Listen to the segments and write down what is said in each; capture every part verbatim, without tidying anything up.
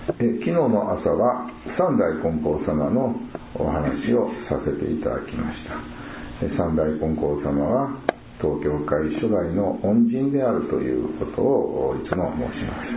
え昨日の朝は三代金光様のお話をさせていただきました。三代金光様は当教会初代の恩人であるということをいつも申します。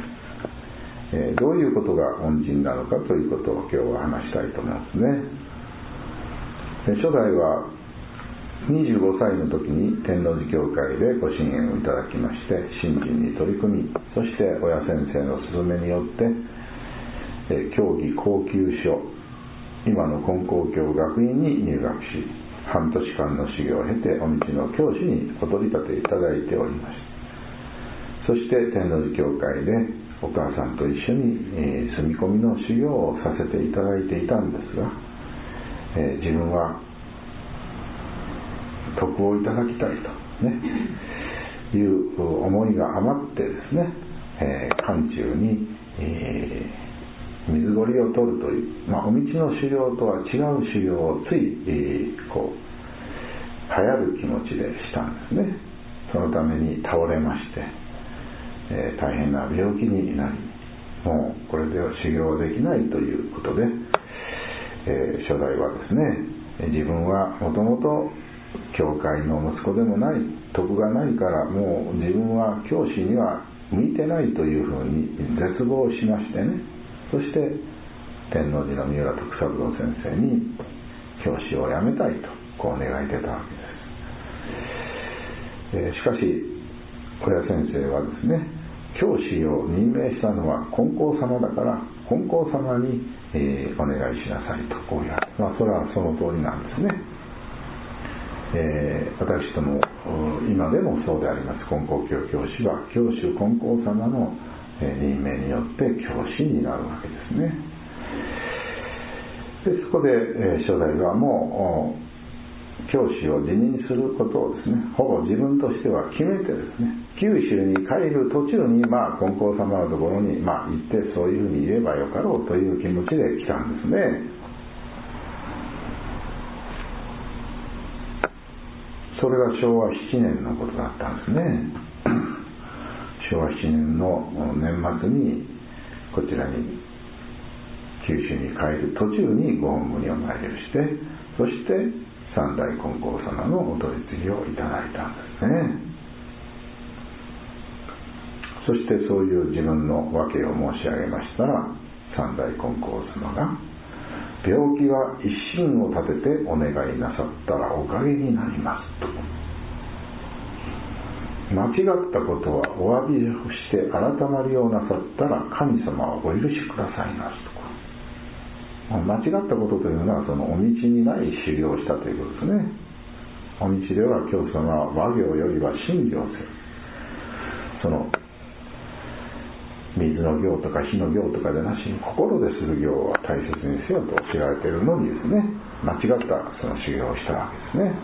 えどういうことが恩人なのかということを今日は話したいと思いますね。初代はにじゅうごさいの時に天王寺教会でご神言をいただきまして、信心に取り組み、そして親先生の勧めによって教義高級書、今の金光教学院に入学し、半年間の修行を経てお道の教師にお取り立ていただいておりました。そして天王寺教会でお母さんと一緒に、えー、住み込みの修行をさせていただいていたんですが、えー、自分は徳をいただきたいと、ね、いう思いが余ってですね、えー、漢中に、えー、水ごりを取るという、まあ、お道の修行とは違う修行をつい、えー、こう流行る気持ちでしたんですね。そのために倒れまして、えー、大変な病気になり、もうこれでは修行できないということで、えー、初代はですね、自分はもともと教会の息子でもない、徳がないからもう自分は教師には向いてないというふうに絶望しましてね、そして天王寺の三浦徳三郎先生に教師を辞めたいとこう願い出たわけです。えー、しかし親先生はですね、教師を任命したのは金光様だから金光様に、えー、お願いしなさいとこう言われ、まあ、それはその通りなんですね。えー、私ども今でもそうであります。金光教教師は教主金光様の、えー、任命によって教師になるわけですね。でそこで、えー、初代はもう教師を辞任することをですね、ほぼ自分としては決めてですね、九州に帰る途中に、まあ、金光様のところに、まあ、行ってそういうふうに言えばよかろうという気持ちで来たんですね。それがしょうわななねんのことだったんですね。しょうわななねんの年末にこちらに九州に帰る途中にご本部にお参りをして、そして三代金光様のお取り次ぎをいただいたんですね。そしてそういう自分の訳を申し上げましたら、三代金光様が病気は一心を立ててお願いなさったらおかげになりますと、間違ったことはお詫びをして改まりをなさったら神様はお許しくださいますと。間違ったことというのはそのお道にない修行をしたということですね。お道では教祖様は和行よりは信行せる、その水の行とか火の行とかでなしに心でする行を大切にせよと教えられているのにですね、間違ったその修行をしたわけですね。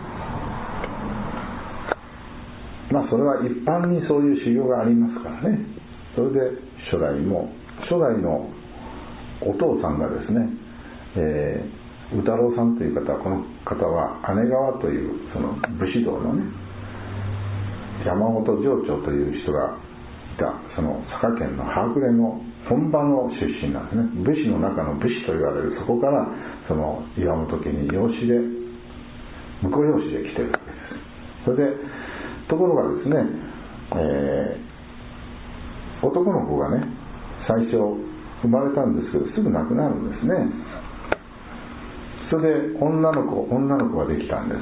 まあそれは一般にそういう修行がありますからね。それで初代も初代のお父さんがですね、えー、宇太郎さんという方は、この方は姉川というその武士道のね、山本上長という人がその佐賀県の把握連の本場の出身なんですね。武士の中の武士と言われる、そこからその岩本家に養子で婿養子で来てるわけです。それでところがですね、えー、男の子がね最初生まれたんですけどすぐ亡くなるんですね。それで女の子女の子ができたんです。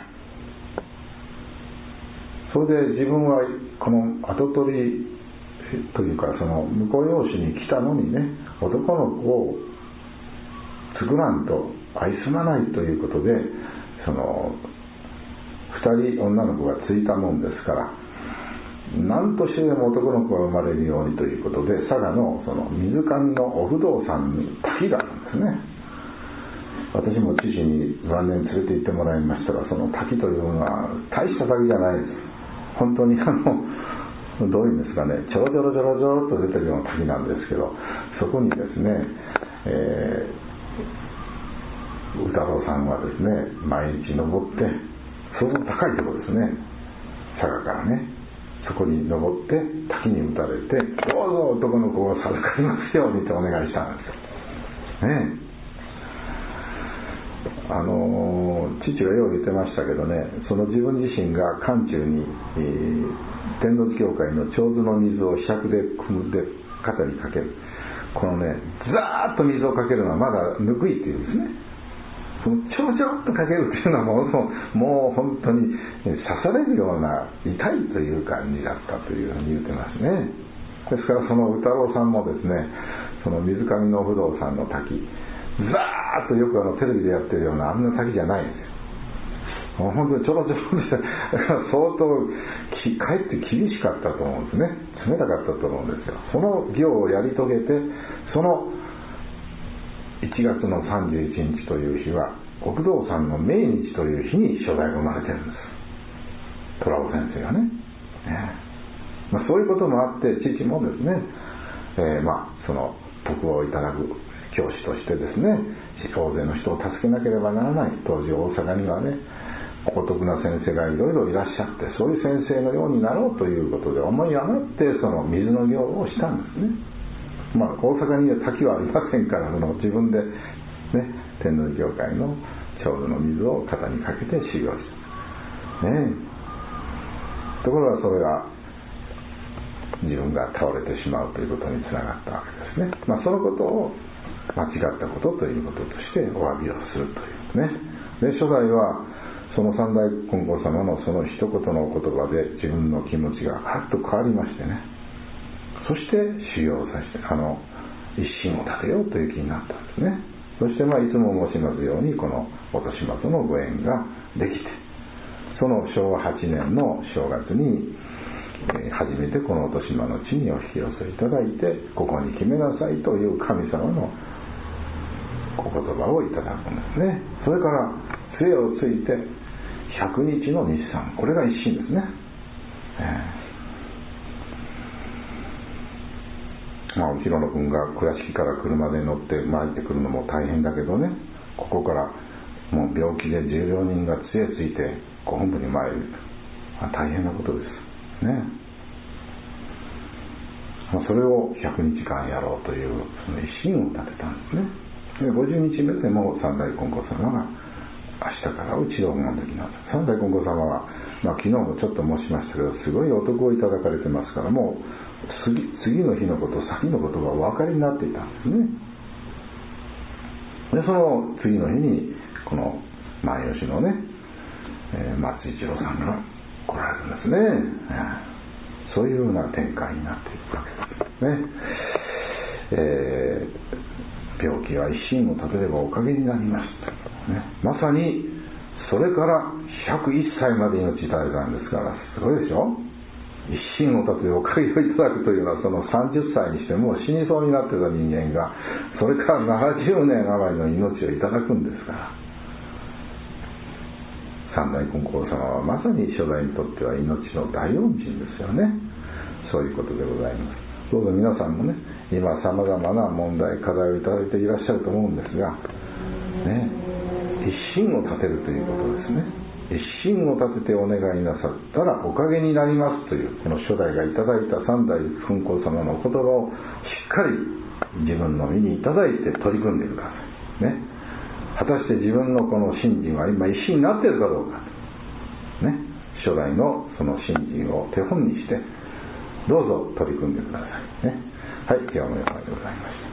それで自分はこの跡取りというかその婿養子に来たのにね、男の子を作らんと愛すまないということで、そのふたり女の子がついたもんですから、何としてでも男の子が生まれるようにということで、佐賀のその水上のお不動産に滝があるんですね。私も知事に晩年連れて行ってもらいましたが、その滝というのは大した滝じゃないです。本当にあのどういうんですかね、ちょろちょろちょろちょろっと出てるような滝なんですけど、そこにですね、えー、宇太郎さんはですね毎日登って、相当高いところですね、佐賀からねそこに登って滝に打たれて、どうぞ男の子を授かりますようにとお願いしたんですよ、ねえ。あの父がよう言ってましたけどね、その自分自身が寒中に、えー、天皇教会の長寿の水をひゃくで汲んで肩にかける、このねザーッと水をかけるのはまだぬくいっていうんですね。そのちょろちょろっとかけるっていうのはもう、もう本当に刺されるような痛いという感じだったというふうに言ってますね。ですからその宇太郎さんもですね、その水上の不動産の滝、ザーッとよくあのテレビでやってるようなあんな滝じゃないんですよ。もう本当にちょろちょろでした。だから相当きかえって厳しかったと思うんですね。冷たかったと思うんですよ。その行をやり遂げて、そのいちがつのさんじゅういちにちという日は極道さんの命日という日に初代が生まれてるんです。虎尾先生がね。ね、まあ、そういうこともあって父もですね、えー、まあその徳をいただく教師としてですね、大勢の人を助けなければならない。当時大阪にはね、お得な先生がいろいろいらっしゃって、そういう先生のようになろうということで思い上がってその水の行をしたんですね。まあ大阪には滝はありませんから、その自分で、ね、天皇教会の長寿の水を肩にかけて修行した、ね、ところがそれが自分が倒れてしまうということにつながったわけですね。まあ、そのことを間違ったことということとしてお詫びをするというね。で、初代はその三代金剛様のその一言のお言葉で自分の気持ちがガッと変わりましてね、そして修行をさせて、あの一心を立てようという気になったんですね。そしてまあいつも申しますように、この音島とのご縁ができて、そのしょうわはちねんの正月に、えー、初めてこの音島の地にお引き寄せいただいて、ここに決めなさいという神様のお言葉をいただくんですね。それから杖をついてひゃくにちの日産、これが一心ですね。えー、まあ広野君が倉敷から車で乗って参ってくるのも大変だけどね、ここからもう病気で重病人が杖ついてご本部に参る、まあ、大変なことですね。まあ、それをひゃくにちかんやろうというその一心を立てたんですね。でごじゅうにちめでも三代金剛様が明日からうち道願的なんです。三代金剛様は、まあ、昨日もちょっと申しましたけど、すごいお得をいただかれてますから、もう 次, 次の日のこと、先のことがお分かりになっていたんですね。でその次の日にこの万吉のね、えー、松一郎さんが来られるんですね、えー、そういうような展開になっていくわけですね。えー、病気は一心を立てればおかげになります、ね、まさにそれからひゃくいっさいまで命いただいたんですから、すごいでしょ。一心を立ておかげをいただくというのは、そのさんじゅっさいにしてもう死にそうになってた人間がそれからななじゅうねん余りの命をいただくんですから、三代金剛様はまさに初代にとっては命の大恩人ですよね。そういうことでございます。どうぞ皆さんもね、今さまざまな問題課題をいただいていらっしゃると思うんですがね、一心を立てるということですね。一心を立ててお願いなさったらおかげになりますという、この初代がいただいた三代金剛様の言葉をしっかり自分の身にいただいて取り組んでくださいね。果たして自分のこの信心は今一心になっているかどうかね、初代のその信心を手本にしてどうぞ取り組んでくださいね。はい、今日もようでございました。